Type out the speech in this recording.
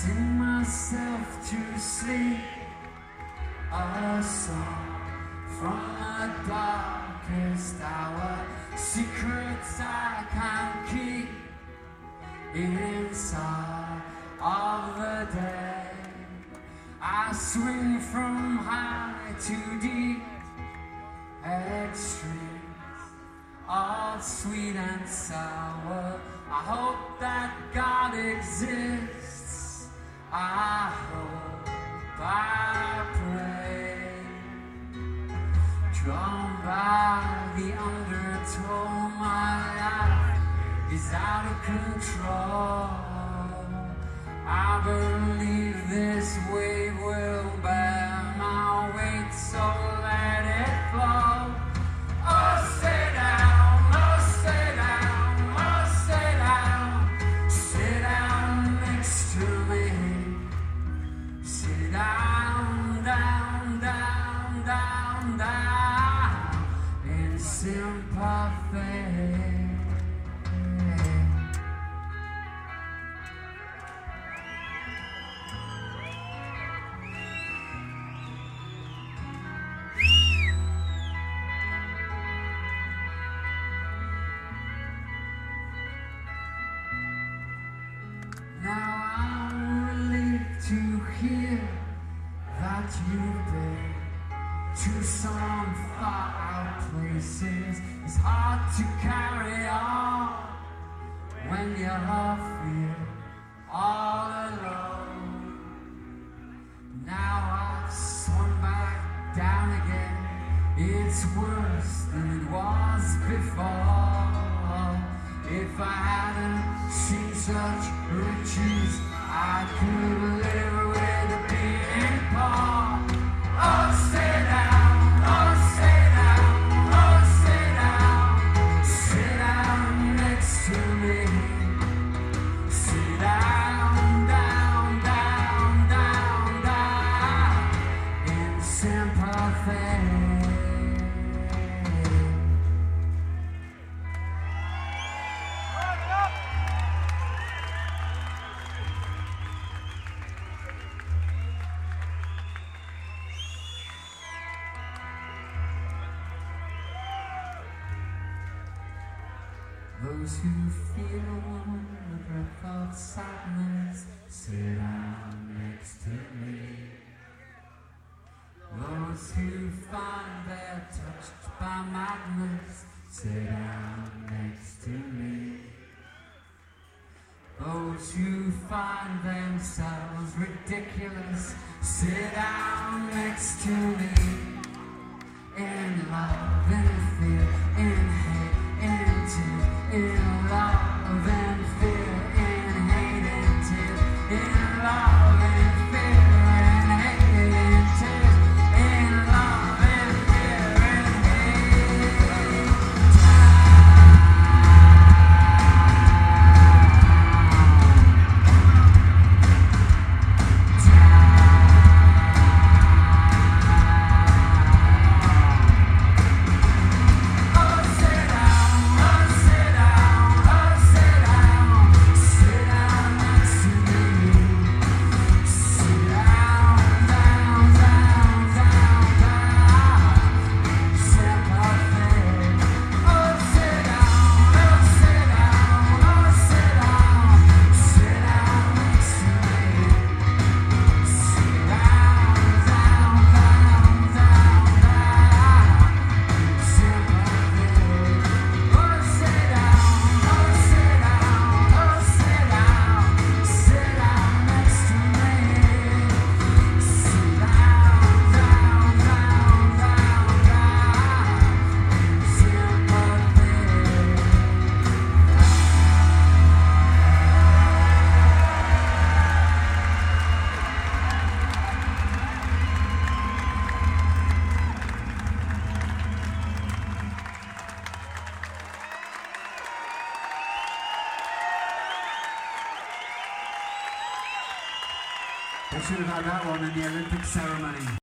sing myself to sleep, a song from the darkest hour, secrets I can't keep inside of the day. I swing from high to deep, extremes all sweet and sour. I hope that God exists, I hope, I pray. Drawn by the undertow, my life is out of control. I believe this wave will bear my weight, so let it flow. Oh, stay down, oh, stay down, oh, stay down. Sit down next to me. Sit down, down, down, down, down, in sympathy. Now I'm relieved to hear that you've been to some far out places. It's hard to carry on when you feel all alone. Now I've swung back down again. It's worse than it was before. If I hadn't seen such riches, I could live with a beating paw. Oh, stay down, oh, stay down, oh, stay down. Sit down next to me. Sit down, down, down, down, down, in sympathy. Those who feel the breath of sadness, sit down next to me. Those who find they're touched by madness, sit down next to me. Those who find themselves ridiculous, sit down next to me. In love, in fear, in hate, in tears. In love and fear, in hate and tears. In love and fear, in hate and tears. In love and fear, in hate. Oh, sit down, oh, sit down, oh, sit down. Sit down next to me. Sit down, down, down, down, down. Sympathy. Oh, sit down, oh, sit down, oh, sit down. Sit down next to me. Sit down, down, down, down, down. Sympathy. Oh, sit down, oh, sit down, oh, sit down. Sit down next to me. Sit down, down, down, down, down. Sympathy. They should have had that one in the Olympic ceremony.